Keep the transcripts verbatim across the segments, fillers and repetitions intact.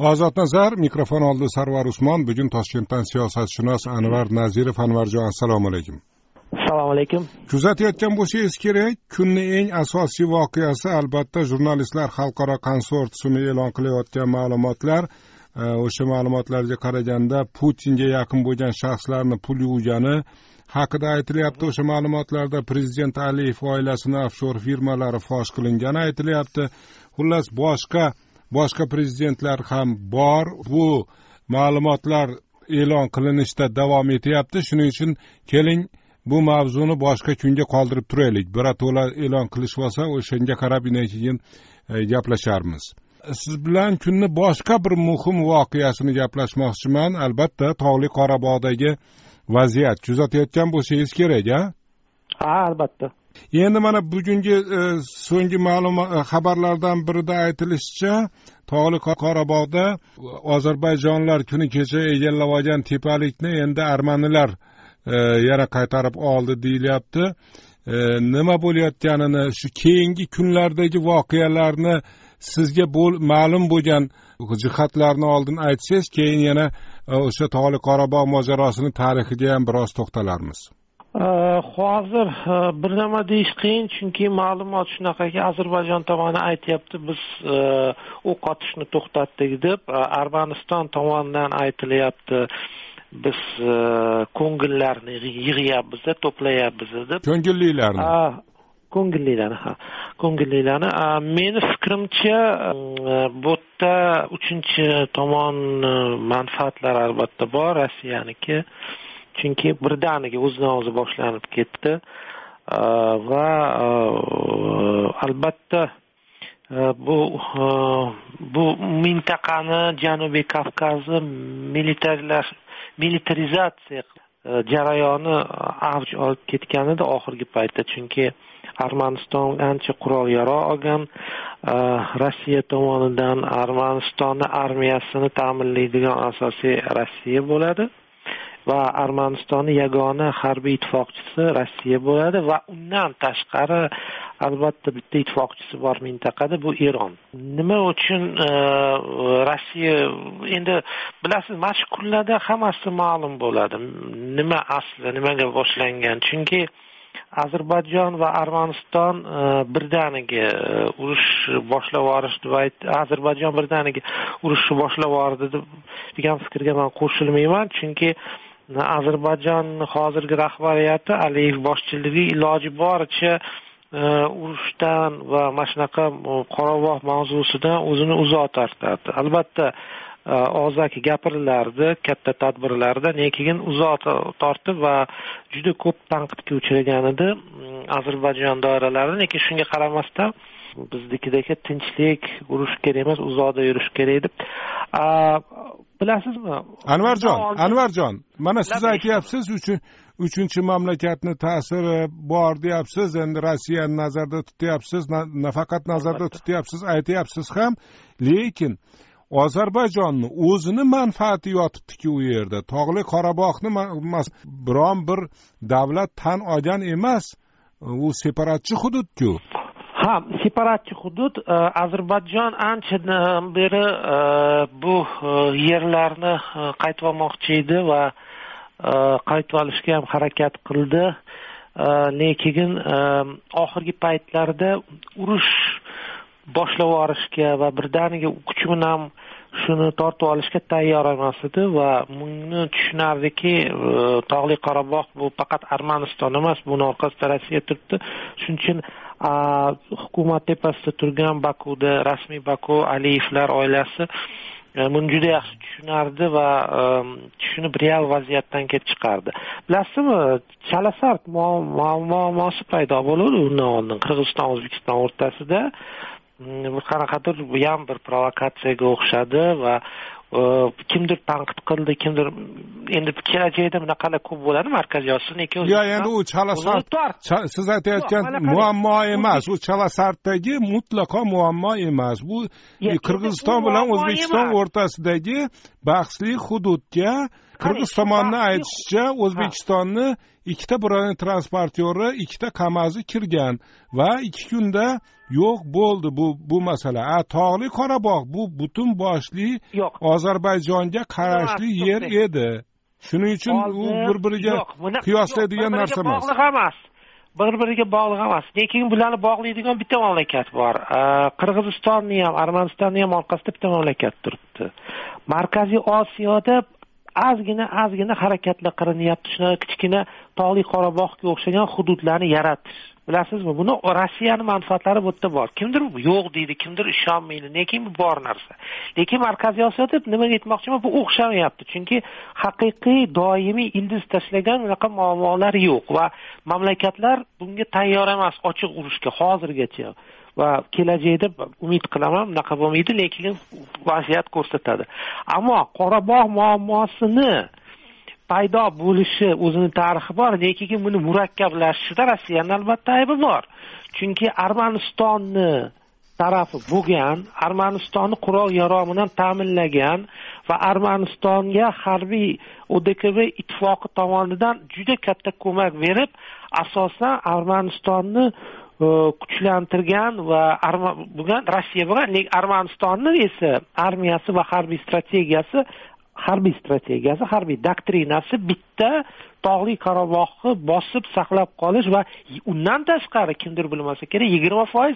Ozod Nazar, mikrofon oldi Sarvar Usmon. Bugun Toshkentdan siyosatshunos Anvar Nazirov. Anvarjon, assalomu alaykum. Assalomu alaykum. Kuzatayotgan bo'lsangiz kerak, kunning eng asosiy voqeasi albatta jurnalistlar xalqaro konsorsiumi e'lon qilayotgan ma'lumotlar. O'sha ma'lumotlarga qaraganda Putinga yaqin bo'lgan shaxslarni pul yuvgani haqida aytilyapti. O'sha ma'lumotlarda prezident Aliyev oilasining offshor firmalari fosh qilingani aytilyapti. Xullas, boshqa boshqa prezidentlar ham bor. Bu ma'lumotlar e'lon qilinishda davom etyapti. Shuning uchun keling bu mavzuni boshqa kunga qoldirib turaylik. Birato'la e'lon qilish bo'lsa, o'shanga qarab keyin gaplasharmiz. Siz bilan kunni boshqa bir muhim voqeasini gaplashmoqchiman. Albatta, Tog'li Qorabog'dagi vaziyat kuzatayotgan bo'lsangiz kerak, a? Ha, albatta. Endi mana bugungi e, so'nggi ma'lumot xabarlardan birida aytilishicha, Tog'li Qorabog'da Ozarbayjonlar kuni kecha egallab olgan tepalikni endi armanilar e, yana qaytarib oldi deyilyapti. E, nima bo'layotganini, shu keyingi kunlardagi voqealarni sizga ma'lum bo'lgan jihatlarni oldin aytsangiz, keyin yana o'sha Tog'li Qorabog' mojarosining tarixiga ham biroz to'xtalarmiz. Hozir bir nima deyish qiyin, chunki ma'lumot shunaqaki, Ozarbayjon tomoni aytyapti, biz o'q otishni to'xtatdik deb. Armaniston tomonidan aytilyapti, biz ko'ngillarni yig'yapmiz, to'playapmiz deb. Ko'ngillilarni. Ko'ngillilarni, ha. Ko'ngillilarni. Meni fikrimcha, bu yerda uchinchi tomon manfaatlari albatta bor, Rossiyaniki. Chunki birdaniga o'zidan o'zi boshlanib ketdi va albatta bu bu mintaqani, Janubiy Kavkazni militarizatsiya jarayoni avj olib ketganida oxirgi paytda, chunki Armaniston ancha qurol-yarog' olgan, Rossiya tomonidan Armanistonning armiyasini ta'minlaydigan asosiy Rossiya bo'ladi va Armanistonning yagona harbiy ittifoqchisi Rossiya bo'ladi va undan tashqari albatta bitta ittifoqchisi bor mintaqada, bu Eron. Nima uchun Rossiya, endi bilasiz, mana shu kunlarda hammasi ma'lum bo'ladi. Nima asli, nimaga boshlangan? Chunki Ozarbayjon va Armaniston birdaniga urush boshlab yuborishdi va Ozarbayjon birdaniga urushni boshlab yubordi degan fikrga men qo'shilmayman, chunki Ozarbayjon hozirgi rahbariyati Aliyev boshchiligida iloji boricha urushdan va mana shunaqa Qorabog' mavzusidan o'zini uzoq tortadi. Albatta, og'zaki gapirilardi, katta tadbirlarda, lekin uzoq tortib va juda ko'p tanqidga uchragan edi Ozarbayjon doiralarida. Lekin shunga qaramasdan biznikidagi tinchlik, urush kerak emas, uzoqda yurish kerak deb. Bilasizmi? Anvarjon, Anvarjon, mana siz aytyapsiz, uchinchi mamlakatni ta'siri bor deyapsiz, endi Rossiyani nazarda tutyapsiz, nafaqat nazarda tutyapsiz, aytyapsiz ham, lekin Ozarbayjonni o'zini manfaati yotibdiki u yerda. Tog'li Qorabog'ni biron bir davlat tan olgan emas. U separatchi hudud-ku. Ha, separatchi hudud. Ozarbayjon anchadan beri bu yerlarni qaytib olmoqchi edi va qaytib olishga ham harakat qildi. Lekin oxirgi paytlarda urush boshlab yuborishga va birdaniga kuch bilan shuni tortib olishga tayyor emas edi va buni tushunardiki, Tog'li Qorabog' bu faqat Armaniston emas, buni orqasida Rossiya turibdi. Shuning uchun hukumat tepasida turgan Bakuda, rasmiy Baku, Aliyevlar oilasi buni juda yaxshi tushunardi va tushunib real vaziyatdan kelib chiqardi. Bilasizmi, chalasart muammosi paydo bo'ldi undan oldin Qirg'iziston O'zbekiston o'rtasida. Bir qanaqadir bu ham bir provokatsiyaga o'xshadi va kimdir tanqid qildi, kimdir endi kelajakda bunaqalar ko'p bo'ladi Markaziy Osiyoda. Lekin yo'q, endi u chalasart siz aytayotgan muammo emas, u chalasartdagi mutlaqo muammo emas. Bu Qirg'iziston bilan O'zbekiston o'rtasidagi bahsli hududga qirg'iz tomonining aytishicha O'zbekistonni ikkita bronye transportyori, ikkita KAMAZi kirgan va ikki kunda yo'q bo'ldi bu bu masala. A Tog'li Qorabog' bu butun boshli Ozarbayjonga qarashli yer edi. Shuning uchun u bir-biriga qiyoslaydigan narsa emas. Bog'liq emas. Bir-biriga bog'liq emas. Lekin bularni bog'laydigan bitta mamlakat bor. Qirg'izistonni ham, Armanistonni ham orqasida bitta mamlakat turibdi. Markaziy Osiyoda ozgina ozgina harakatlar qilinyapti. Shuna kichkina Tog'li Qorabog'ga o'xshagan hududlarni yaratish. Bilasizmi, buni Rossiyaning manfaatlari bu yerda bor. Kimdir yo'q deydi, kimdir ishonmaydi, lekin bu bor narsa. Lekin Markaziy Osiyoda nimaga aytmoqchiman, bu o'xshamayapti. Chunki haqiqiy doimiy ildiz tashlagan unaqa muammolar yo'q va mamlakatlar bunga tayyor emas ochiq urushga hozirgacha. Va kelajakda umid qilaman unaqa bo'lmaydi, lekin vaziyat ko'rsatadi. Ammo Qorabog' muammosini paydo bo'lishi o'zini tarixi bor, lekin buni murakkablashishida Rossiyaning albatta aybi bor. Chunki Armanistonni tarafi bo'lgan, Armanistonni qurol yarog' bilan ta'minlagan va Armanistonga harbiy O D K B ittifoqi tomonidan juda katta ko'mak berib, asosan Armanistonni kuchlantirgan va bo'lgan Rossiya bo'lgan, lekin Armanistonning esa armiyasi va harbiy strategiyasi harbiy strategiyasi, harbiy doktrinasi bitta Tog'li Qorabog'ni bosib saqlab qolish va undan tashqari kimdir bilmasa kerak yigirma foiz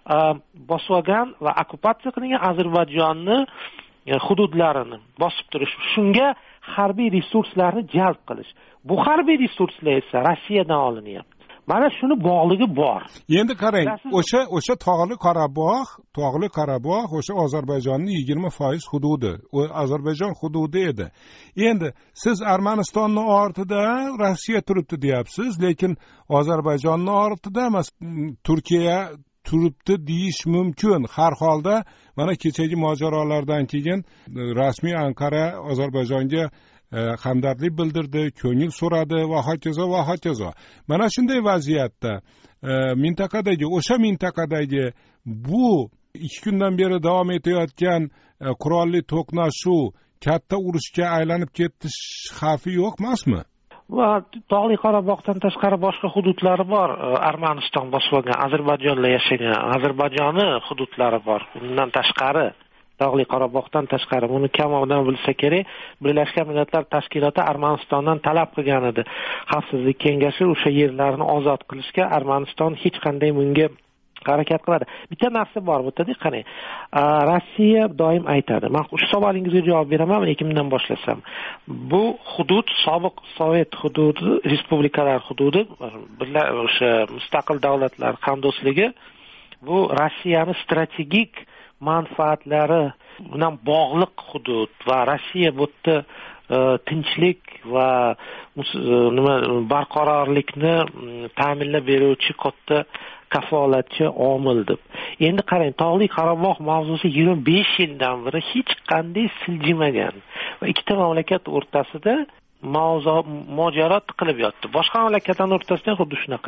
bosib olgan va okkupatsiya qilingan Ozarbayjonni hududlarini bosib turish. Shunga harbiy resurslarni jalb qilish. Bu harbiy resurslar esa Rossiyadan olinyapti. Mana shuni bog'ligi bor. Endi qarang, o'sha o'sha Tog'li Qorabog', Tog'li Qorabog' o'sha Ozarbayjonning yigirma foiz hududi, u Ozarbayjon hududi edi. Endi siz Armanistonning ortida Rossiya turibdi deyapsiz, lekin Ozarbayjonning ortida emas, Turkiya turibdi deyish mumkin. Har holda mana kechagi mojarolardan keyin rasmiy Anqara Ozarbayjonga hamdardlik bildirdi, ko'ngil so'radi va hokazo va hokazo. Mana shunday vaziyatda mintaqadagi, o'sha mintaqadagi bu ikki kundan beri davom etayotgan qurolli to'qnashuv katta urushga aylanib ketish xavfi yo'q emasmi? Va Tog'li Qorabog'dan tashqari boshqa hududlari bor. Armaniston bosib olgan, Ozarbayjonda yashagan, Ozarbayjonni hududlari bor. Bundan tashqari Tog'li Qorabog'dan tashqari buni kam odam bilsa kerak, Birlashgan Millatlar Tashkiloti Armanistondan talab qilgan edi. Xavfsizlik kengashi o'sha yerlarni ozod qilishga Armaniston hech qanday bunga harakat qiladi. Bitta narsa bor bu yerda, qarang. Rossiya doim aytadi. Men shu savolingizga javob beraman, lekin bundan boshlasam. Bu hudud sobiq Sovet hududi, respublikalar hududi, o'sha mustaqil davlatlar hamdo'stligi bu Rossiyaning strategik manfaatlari bilan bog'liq hudud va Rossiya bu yerda tinchlik va nima barqarorlikni ta'minlab beruvchi katta kafolatchi omil deb. Endi qarang, Tog'li Qorabog' mavzusi yigirma besh yildan beri hech qanday siljimagan va ikkita mamlakat o'rtasida mojaro tiqilib yotdi. Boshqa mamlakatlar o'rtasida xuddi shunaqa.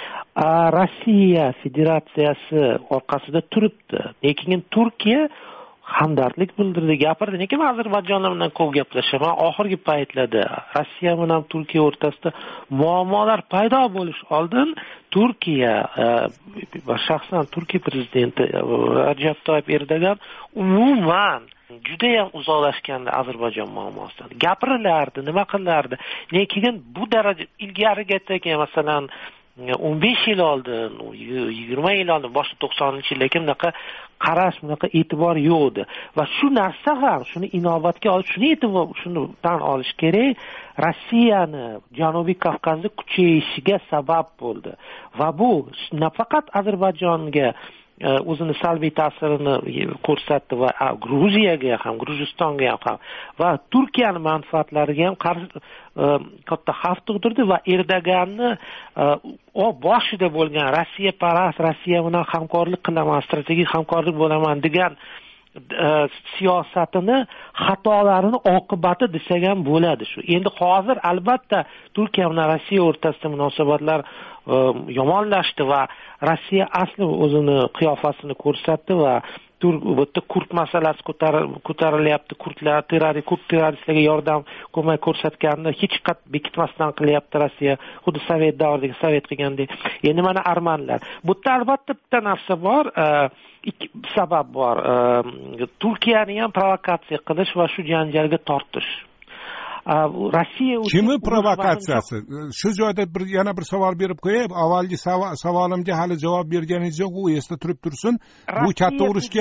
Rossiya Federatsiyasi orqasida turibdi. Lekin Turkiya hamdardlik bildirdi, gapirdi. Lekin Ozarbayjonlar bilan ko'p gaplashaman. Oxirgi paytlarda Rossiya bilan Turkiya o'rtasida muammolar paydo bo'lish oldin Turkiya va shaxsan Turkiya prezidenti Rajab Toyyib Erdo'g'an umuman juda ham uzoqlashgandi Ozarbayjon muammosidan. Gapirilardi, nima qilardi. Lekin bu daraja ilgarigacha, masalan, o'n besh yil oldin, yigirma yil oldin, boshqa to'qsoninchi yillarda bunaqa qarash, bunaqa e'tibor yo'q edi. Va shu narsa ham, shuni inobatga olish, shuni e'tibor, shuni tan olish kerak, Rossiyani Janubiy Kavkazda kuchayishiga sabab bo'ldi. Va bu nafaqat Ozarbayjonga o'zini salbiy ta'sirini ko'rsatdi va Gruziyaga ham, Gruzistonga ham va Turkiyaning manfaatlariga ham qarshi katta xavf tug'dirdi va Erdo'g'anni o boshida bo'lgan Rossiya parast, Rossiya bilan hamkorlik qilaman, strategik hamkorlik bo'laman degan siyosatini xatolarini oqibati desak ham bo'ladi shu. Endi hozir albatta Turkiya bilan Rossiya o'rtasida munosabatlar yomonlashdi va Rossiya asli o'zini qiyofasini ko'rsatdi va bu yerda kurt masalasi ko'tarilyapti, kurtlar terrorist kurt terroristlarga yordam ko'mak ko'rsatganini hech qat bekitmasdan qilyapti Rossiya, xuddi sovet davridagi sovet qilgandek. Endi mana armanlar. Bu yerda albatta bitta narsa bor, ikki sabab bor. Turkiyani ham provokatsiya qilish va shu janjalga tortish. Rossiya kimi provokatsiyasi? Shu joyda bir yana bir savol berib qo'yay. Avvalgi savolimga hali javob berganingiz yo'q, u esda turib tursin. Bu katta urushga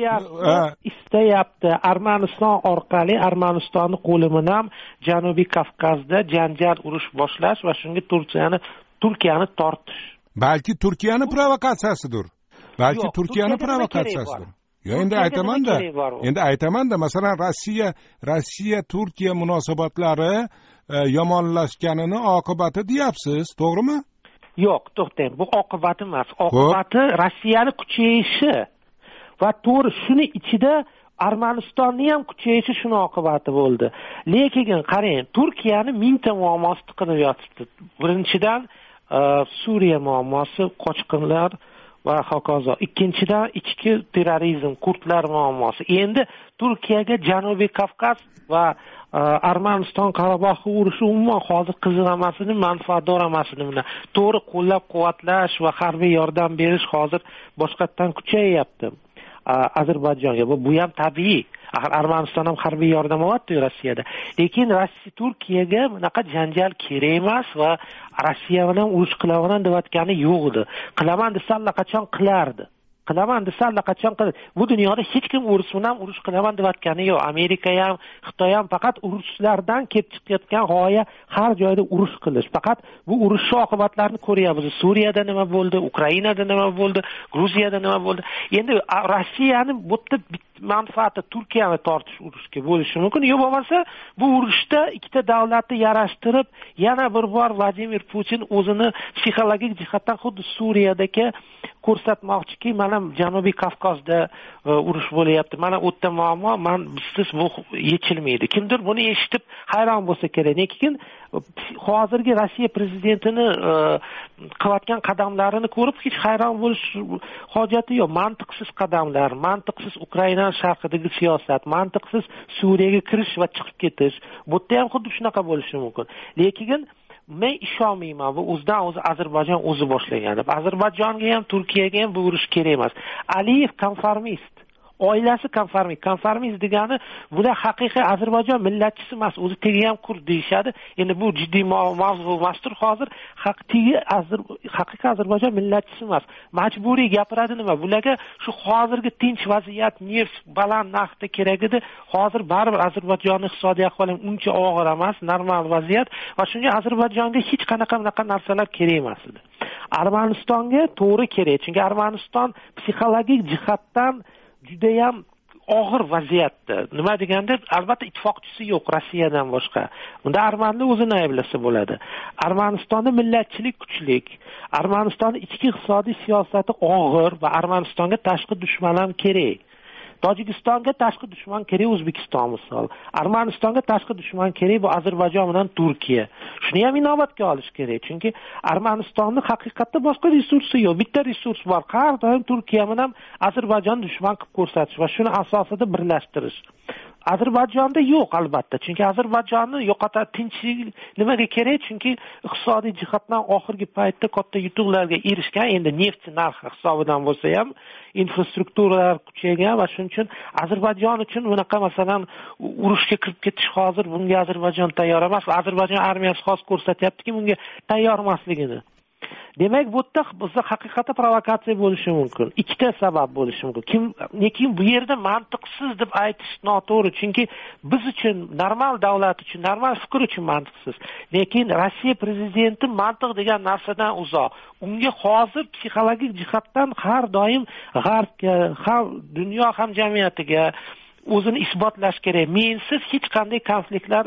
istayapti. Armaniston orqali Armanistonning qo'li bilan Janubiy Kavkazda janjal urush boshlash va shunga Turkiyani Turkiyani tortish. Balki Turkiyani provokatsiyasidir. Balki Turkiyani provokatsiyasidir. Ya endi aytaman-da, endi aytaman-da, masalan, Rossiya Rossiya Turkiya munosabatlari yomonlashganini oqibati deyapsiz, to'g'rimi? Yo'q, to'xtang. Bu oqibati emas. Oqibati Rossiyani kuchayishi va to'g'ri shuni ichida Armanistonning ham kuchayishi shuni oqibati bo'ldi. Lekin qarang, Turkiyani mingta muammosi tiqilib yotibdi. Birinchidan Suriya muammosi, qochqinlar va hokazo. Ikkinchidan ichki terrorizm, kurtlar muammosi. Endi Turkiyaga Janubiy Kavkaz va Armaniston Qarabog' urushi umuman hozir qiziq emasini, manfaatdor emasini bilan to'g'ri qo'llab-quvvatlash va harbiy yordam berish hozir boshqatdan kuchayyapti. Ozarbayjonga bu bu ham tabiiy. Axir Armaniston ham harbiy yordam olyapti Rossiyada. Lekin Rossiya Turkiyaga bunaqa janjal kerak emas va Rossiya bilan urush qilaman deyotgani yo'q edi. Qilaman desa allaqachon qilardi. Qilaman desa allaqachon qiladi. Bu dunyoda hech kim urush bilan urush qilaman deyotgani yo'q. Amerika ham, Xitoy ham faqat urushlardan kelib chiqayotgan g'oya har joyda urush qilish. Faqat bu urush oqibatlarini ko'ryapmiz. Suriyada nima bo'ldi, Ukrainada nima bo'ldi, Gruziyada nima bo'ldi. Endi Rossiyani bu yerda manfaati Turkiyani tortish urushga bo'lishi mumkin. Yo'q bo'lmasa, bu urushda ikkita davlatni yarashtirib, yana bir bor Vladimir Putin o'zini psixologik jihatdan xuddi Suriyadagi ko'rsatmoqchiki, mana Janubiy Kavkazda urush bo'lyapti. Mana u yerda muammo, men bizsiz bu yechilmaydi. Kimdir buni eshitib hayron bo'lsa kerak. Lekin hozirgi Rossiya prezidentining qilayotgan qadamlarini ko'rib hech hayron bo'lish hojati yo'q. Mantiqsiz qadamlar, mantiqsiz Ukraina sharqidagi siyosat, mantiqsiz Suriyaga kirish va chiqib ketish. Bu yerda ham xuddi shunaqa bo'lishi mumkin. Lekin men ishonmayman, bu o'zidan o'zi Ozarbayjon o'zi boshlagan. Ozarbayjonga ham, Turkiyaga ham bu urush kerak emas. Aliyev konformist. Oilasi konformist. Konformist degani bular haqiqiy Ozarbayjon millatchisi emas, o'zi tegi ham kurd deyshadi. Endi bu jiddiy mavzu emasdir hozir. Haqiqiy haqiqiy Ozarbayjon millatchisi emas. Majburiy gapiradi nima? Bularga shu hozirgi tinch vaziyat, neft baland narxda kerak edi. Hozir baribir Ozarbayjonning iqtisodiy ahvoli uncha og'ir emas, normal vaziyat va shunga Ozarbayjonga hech qanaqa bunaqa narsalar kerak emas edi. Armanistonga to'g'ri kerak, chunki Armaniston psixologik jihatdan juda ham og'ir vaziyatda. Nima deganda, albatta ittifoqchisi yo'q Rossiyadan boshqa. Unda armanlar o'zini ayblasa bo'ladi. Armanistonda millatchilik kuchlik, Armanistonning ichki iqtisodiy siyosati og'ir va Armanistonga tashqi dushman ham kerak. Tojikistonga tashqi dushman kerak O'zbekiston misol. Armanistonga tashqi dushman kerak bu Ozarbayjon bilan Turkiya. Shuni ham inobatga olish kerak, chunki Armanistonning haqiqatda boshqa resursi yo'q. Bitta resurs bor. Har doim Turkiya bilan Ozarbayjon dushman qilib ko'rsatish va shuni asosida birlashtirish. Ozarbayjonda yo'q albatta, chunki Ozarbayjonni yo'qotadi, tinchlik nimaga kerak? Chunki iqtisodiy jihatdan oxirgi paytda katta yutuqlarga erishgan, endi neft narxi hisobidan bo'lsa ham infrastrukturalar kuchaygan va shuning uchun Ozarbayjon uchun bunaqa masalan urushga kirib ketish hozir bunga Ozarbayjon tayyor emas. Ozarbayjon armiyasi xos ko'rsatyaptiki, bunga tayyor emasligini. Demak, bu yerda bizda haqiqatda provokatsiya bo'lishi mumkin. Ikkita sabab bo'lishi mumkin. Kim, lekin bu yerda mantiqsiz deb aytish noto'g'ri, chunki biz uchun, normal davlat uchun, normal fikr uchun mantiqsiz. Lekin Rossiya prezidenti mantiq degan narsadan uzoq. Unga hozir psixologik jihatdan har doim g'arbga, ham dunyo hamjamiyatiga o'zini isbotlash kerak. Mensiz hech qanday konfliktlar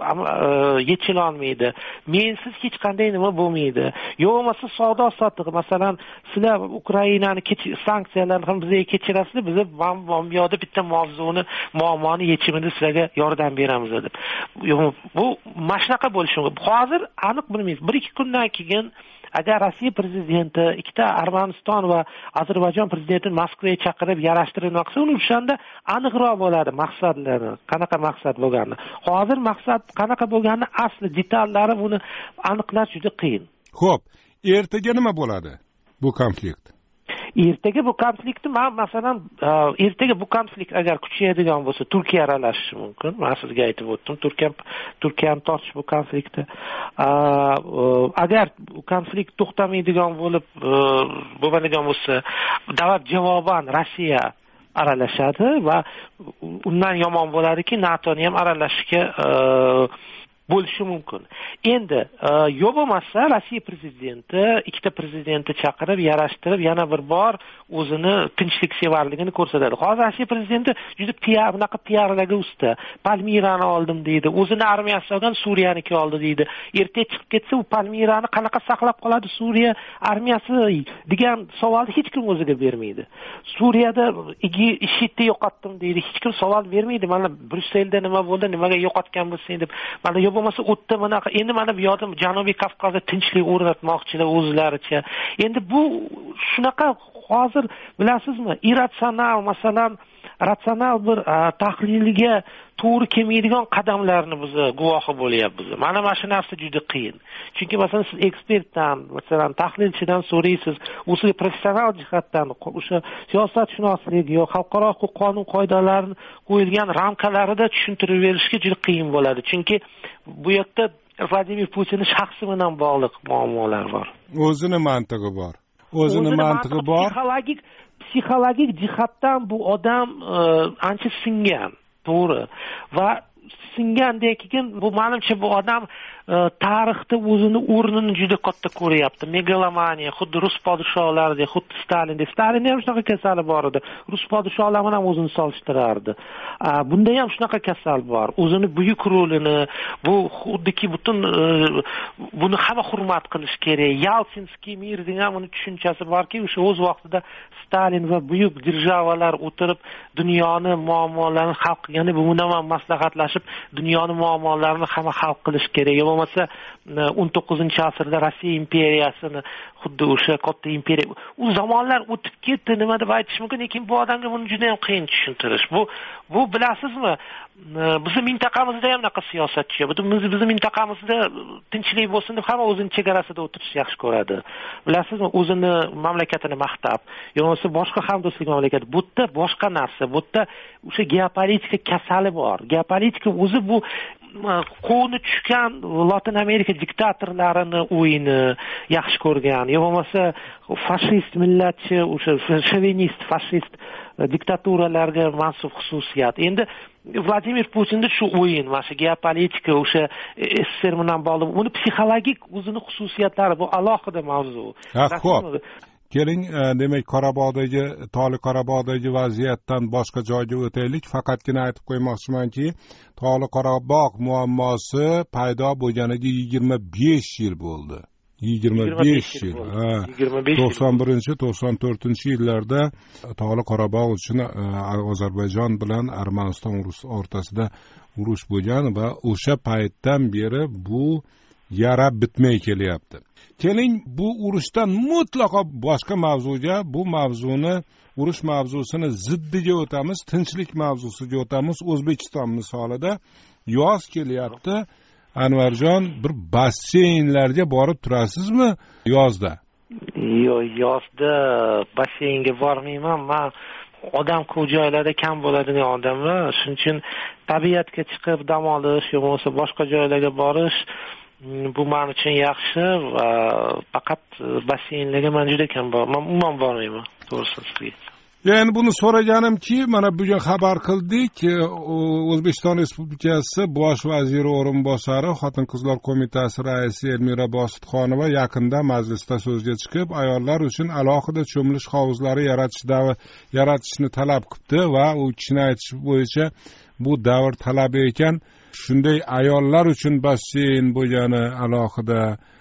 yechila olmaydi. Mensiz hech qanday nima bo'lmaydi. Yo'qmasa savdo sotiq, masalan, sizlar Ukrainani sanksiyalarni ham bizga kechirasizlar, biz bu yoqda bitta mavzuni, muammoni yechimini sizlarga yordam beramiz deb. Bu mashaqa bo'lishi mumkin. Hozir aniq bilmaymiz. bir ikki kundan keyin agar Rossiya prezidenti ikkita Armaniston va Ozarbayjon prezidentini Moskvaga chaqirib yarashtirmoqchi, uni o'shanda aniqroq bo'ladi maqsadlari, qanaqa maqsad bo'lganini. Hozir maqsad qanaqa bo'lganini asli detallari buni aniqlash juda qiyin. Xo'p, ertaga nima bo'ladi bu konflikt? Ertaga bu konfliktni men masalan ertaga bu konflikt agar kuchayadigan bo'lsa, Turkiya aralashishi mumkin. Men sizga aytib o'tdim, Turkiya Turkiyani tortish bu konfliktda. Agar konflikt to'xtamaydigan bo'lib bo'ladigan bo'lsa, davlat javoban Rossiya aralashadi va undan yomon bo'ladiki, NATOni ham aralashishga bo'lishi mumkin. Endi yo'q bo'lmasa Rossiya prezidenti ikkita prezidentni chaqirib, yarashtirib, yana bir bor o'zini tinchliksevarligini ko'rsatadi. Hozir Rossiya prezidenti juda piar, bunaqa piarlarga usta. Palmirani oldim deydi, o'zini armiyasi olgan Suriyaniki oldi deydi. Ertaga chiqib ketsa, u Palmirani qanaqa saqlab qoladi Suriya armiyasi degan savolni hech kim o'ziga bermaydi. Suriyada IShIDni yo'qotdim deydi, hech kim savol bermaydi. Mana Bryusselda nima bo'ldi, nimaga yo'qotgan bo'lsang deb. Mana bo'lmasa o'tda bunaqa endi mana bu yoqda Janubiy Kavkazda tinchlik o'rnatmoqchilar o'zlaricha. Endi bu shunaqa hozir bilasizmi, irratsional, masalan, ratsional bir tahliliga to'g'ri kelmaydigan qadamlarni biz guvohi bo'lyapmiz. Mana mana shu narsa juda qiyin. Chunki masalan siz ekspertdan, masalan, tahlilchidan so'raysiz, o'zi professional jihatdan o'sha siyosatshunoslik yo xalqaro huquq qonun qoidalarini qo'yilgan ramkalarida tushuntirib berishga juda qiyin bo'ladi. Chunki bu yerda Vladimir Putinning shaxsi bilan bog'liq muammolar bor. O'zini mantig'i bor. O'zini mantig'i bor. Psixologik psixologik jihatdan bu odam ancha singan, to'g'ri. Va singandan keyin bu menimcha bu odam tarixda o'zini o'rnini juda katta ko'ryapti. Megalomaniya, xuddi rus podshohlaridek, xuddi Stalin, Stalinda ham shunaqa kasali bor edi. Rus podshohlari bilan o'zini solishtirardi. Bunda ham shunaqa kasal bor. O'zini buyuk rolini, bu xuddiki butun buni hamma hurmat qilish kerak. Yaltinskiy mir degan uni tushunchasi borki, o'sha o'z vaqtida Stalin va buyuk державалар o'tirib dunyoni muammolarini hal qilgani, bu bilan ham maslahatlashib dunyoni muammolarini hamma hal qilish kerak. Bo'lmasa o'n to'qqizinchi asrda Rossiya imperiyasini xuddi o'sha katta imperiya u zamonlar o'tib ketdi, nima deb aytish mumkin, lekin bu odamga buni juda ham qiyin tushuntirish. Bu bu bilasizmi, bizning mintaqamizda ham bunaqa siyosatchi, bizning mintaqamizda tinchlik bo'lsin deb hamma o'zining chegarasida o'tirishni yaxshi ko'radi. Bilasizmi, o'zini mamlakatini maqtab, yo'qsa boshqa hamdo'stlik mamlakati. Bu yerda boshqa narsa, bu yerda o'sha geopolitika kasali bor. Geopolitika o'zi bu qo'ni tushgan Latin Amerika diktatorlarini o'yini yaxshi ko'rgan, yo bo'lmasa fashist millatchi, o'sha shovinist, fashist diktaturalarga mansub xususiyat. Endi Vladimir Putinda shu o'yin, mana shu geopolitika, o'sha S S R bilan bog'liq, uni psixologik o'zini xususiyatlari, bu alohida mavzu. Xo'p. Keling, demak, Qorabog'dagi, Tog'li Qorabog'dagi vaziyatdan boshqa joyga o'taylik. Faqatgina aytib qo'ymoqchimanki, Tog'li Qorabog' muammosi paydo bo'lganiga yigirma besh yil bo'ldi. yigirma besh yil. to'qson birinchi to'qson to'rtinchi yillarda Tog'li Qorabog' uchun Ozarbayjon bilan Armaniston o'rtasida urush bo'lgan va o'sha paytdan beri bu yara bitmay kelyapti. Keling, bu urushdan mutlaqo boshqa mavzuga, bu mavzuni, urush mavzusini ziddiga o'tamiz, tinchlik mavzusiga o'tamiz. O'zbekiston misolida yoz kelyapti. Anvarjon, bir basseynlarga borib turasizmi yozda? Yo'q, yozda basseynga bormayman. Men odam ko'p joylarda kam bo'ladigan odamman. Shuning uchun tabiatga chiqib dam olish, yo'qsa boshqa joylarga borish bu men uchun yaxshi va faqat basseynlarga men juda kam boraman. Men umuman bormayman, to'g'risi. Yani buni so'raganimki, mana bugun xabar qildik, O'zbekiston Respublikasi Bosh vaziri o'rinbosari, Xotin-qizlar qo'mitasi raisi Elmira Bositxonova yaqinda majlisda so'zga chiqib, ayollar uchun alohida cho'milish hovuzlari yaratishda yaratishni talab qildi va u kishini aytish bo'yicha bu davr talabi ekan. Shunday ayollar uchun basseyn bo'lgani alohida,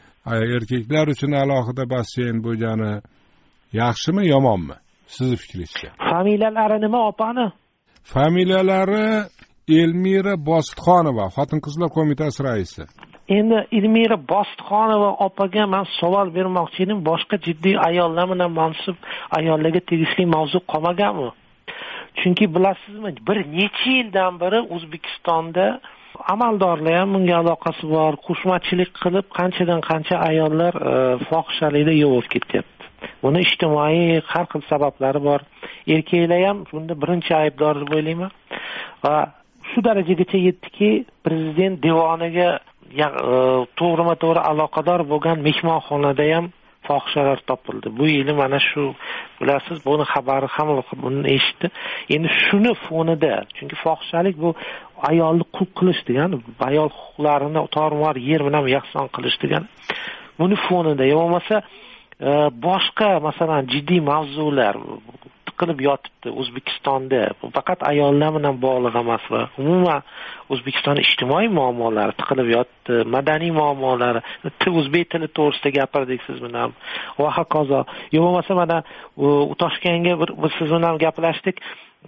erkaklar uchun alohida basseyn bo'lgani yaxshimi, yomonmi? Sizni fikringizcha. Familiyalari nima opani? Familiyalari Elmira Bositxonova, Xotin-qizlar qo'mitasi raisi. endi Ilmira Bostixonova opaga men savol bermoqchi edim, boshqa jiddiy ayollar bilan mansub ayollarga tegishli mavzu qolmaganmi? Chunki bilasizmi, bir necha yildan beri O'zbekistonda amaldorlar ham bunga aloqasi bor, qo'shmachilik qilib qanchadan qancha ayollar e, fohishalikda yo'q ketyapti. Buni ijtimoiy har xil sabablari bor. Erkaklar ham bunda birinchi aybdor deb o'ylayman. Va shu darajagacha yetdiki, prezident devoniga to'g'rima-to'g'ri aloqador bo'lgan mehmonxonada ham fohishalar topildi. Bu yili mana shu, bilasiz, buni xabari hamma buni eshitdi. Endi shuni fonida, chunki fohishalik bu ayolni qul qilish degani, ayol huquqlarini tormor yer bilan yakson qilish degani. Buni fonida, yo bo'lmasa boshqa masalan jiddiy mavzular qilib yotibdi O'zbekistonda. Bu faqat ayollar bilan bog'liq emas va umuman O'zbekistonning ijtimoiy muammolari tiqilib yotdi, madaniy muammolari, o'zbek tili to'g'risida gapirdik siz bilan va hokazo. Yo bo'lmasa mana Toshkentga bir biz siz bilan gaplashdik,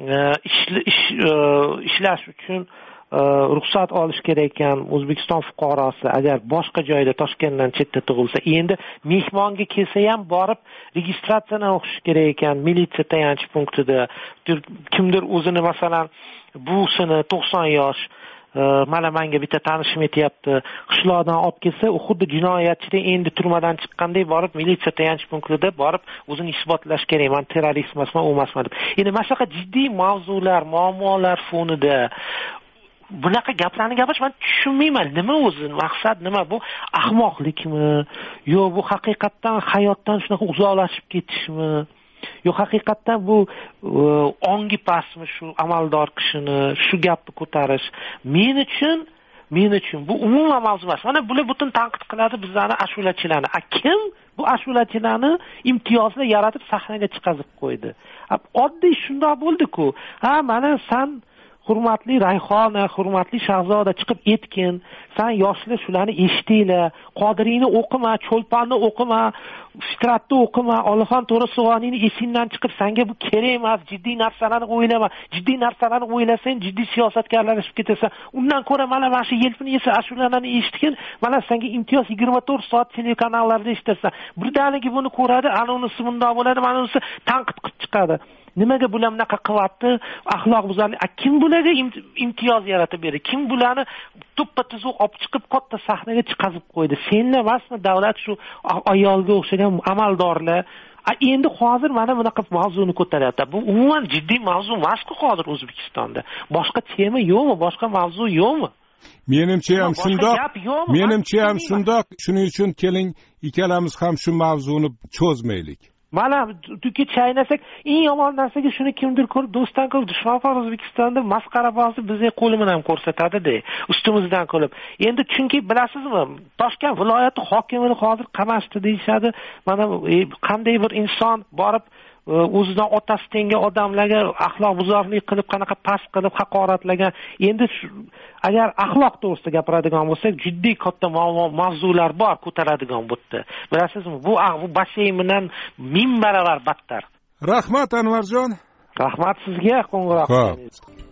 ishlash uchun ruxsat olish kerak ekan O'zbekiston fuqarosi agar boshqa joyda Toshkentdan chetda tug'ilsa, endi mehmonga kelsa ham borib registratsiyadan o'qish kerak ekan militsiya tayanch punktida. Kimdir o'zini masalan buvsini to'qson yosh mana menga bitta tanishim aytayapti, qishloqdan olib kelsa, u xuddi jinoyatchidan endi turmadan chiqqanday borib militsiya tayanch punktida borib o'zini isbotlash kerak. Men terrorist emasman, u emasman deb. Endi mana shunaqa jiddiy mavzular, muammolar fonida bunaqa gaplarni gapirish men tushunmayman. Nima o'zi maqsad nima? Bu ahmoqlikmi? Yo bu haqiqatdan hayotdan shunaqa uzoqlashib ketishmi? Yo haqiqatdan bu ongi pastmi shu amaldor kishini shu gapni ko'tarish? Men uchun men uchun bu umuman mavzu emas. Mana bular butun tanqid qiladi bizlarni ashulachilarni. A kim bu ashulachilarni imtiyozlar yaratib sahnaga chiqazib qo'ydi? Oddiy shundoq bo'ldi-ku. Ha, mana san hurmatli Rayhona, hurmatli Shahzoda chiqib etkin. Sen yoshlar shularni eshitinglar. Qodiriyni o'qima, Cho'lponni o'qima, Stratni o'qima, Olixon To'rasuvoniyni esingdan chiqib, senga bu kerak emas, jiddiy narsalarni o'ylama. Jiddiy narsalarni o'ylasang, jiddiy siyosatkorlarlashib ketasan. Undan ko'ra mana mana shu yelpini esa ashularni eshitgin, mana senga imtiyoz yigirma to'rt soat telekanallarda eshitasan. Birdaniga buni ko'radi, ana unisi bundoq bo'ladi, mana unisi tanqid qilib chiqadi. Nimaga bular bunaqa qilyapti? Axloq buzarlik. Kim bularga imtiyoz yaratib berdi? Kim bularni to'ppa-tuzuq olib chiqib katta sahnaga chiqazib qo'ydi? Senlar emasmi davlat shu ayolga o'xshagan amaldorlar? Endi hozir mana bunaqa mavzuni ko'taryapti. Bu umuman jiddiy mavzu emas-ku hozir O'zbekistonda. Boshqa tema yo'qmi? Boshqa mavzu yo'qmi? Menimcha ham shundoq. Menimcha ham shundoq. Shuning uchun keling ikkalamiz ham shu mavzuni cho'zmaylik. Mana tuki chaynasak, eng yomon narsaga shuni kimdir ko'rib, do'stdan ko'rib, dushmanfar O'zbekistonda masqarabozni bizga qo'li bilan ko'rsatadi-da, ustimizdan kulib. Endi chunki bilasizmi, Toshkent viloyati hokimini hozir qamashdi deyshadi. Mana qanday bir inson borib o'zidan otasi tengi odamlarga axloq buzarlik qilib, qanaqa past qilib haqoratlagan. Endi agar axloq to'g'risida gapiradigan bo'lsak, jiddiy katta mavzular bor ko'taradigan bu yerda. Bilasizmi, bu bu basseyn bilan ming baravar battar. Rahmat Anvarjon. Rahmat sizga, qo'ng'iroq.